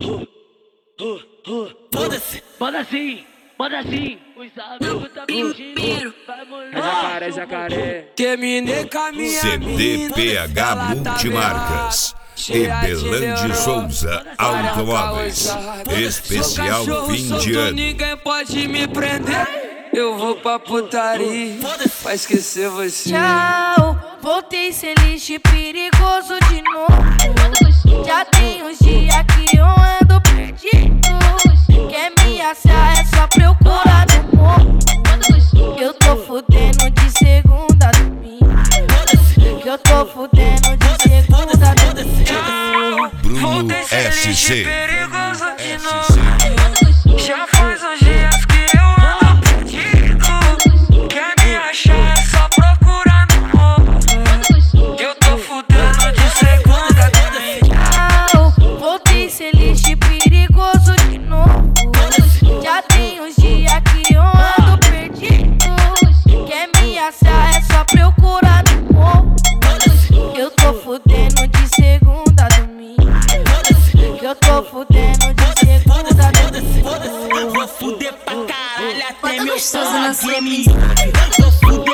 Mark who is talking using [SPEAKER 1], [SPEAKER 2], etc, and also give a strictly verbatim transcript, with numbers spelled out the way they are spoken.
[SPEAKER 1] Foda-se, manda assim, manda assim. Os amigos tá pedindo.
[SPEAKER 2] É jacaré, é jacaré.
[SPEAKER 3] Terminei com a minha
[SPEAKER 4] C D P H Multimarcas e Belande Souza Automóveis. Especial fim de ano.
[SPEAKER 3] Ninguém pode me prender. Eu vou pra putaria pra esquecer você.
[SPEAKER 5] Tchau, voltei sem lixo perigoso de novo. Já tem uns dias que eu ando perdido. Quer me achar é só procurar no morro. Eu tô fudendo de segunda a domingo. Eu tô fudendo de segunda a domingo.
[SPEAKER 4] Bruno S C.
[SPEAKER 3] Perigoso de novo. Já faz uns dias que eu ando perdido. Quer me achar é só procurar no morro. Eu tô fudendo de segunda a domingo.
[SPEAKER 5] Voltei sem lixo perigoso de novo. Já tem uns dias que eu ando perdido. Quer me achar é só procurar no morro. Eu tô fudendo de segunda a domingo. Eu tô fudendo de segunda a domingo.
[SPEAKER 1] Vou fuder pra caralho até meu
[SPEAKER 6] Gostoso
[SPEAKER 1] pau
[SPEAKER 6] na sua
[SPEAKER 1] me. Vou fuder